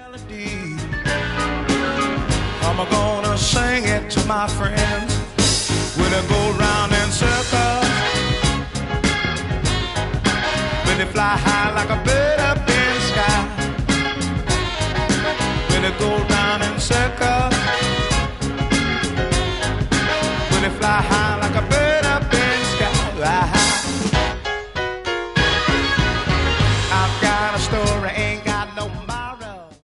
I'm gonna sing it to my friends when it goes round in circles, when they fly high like a bird up in the sky, when it goes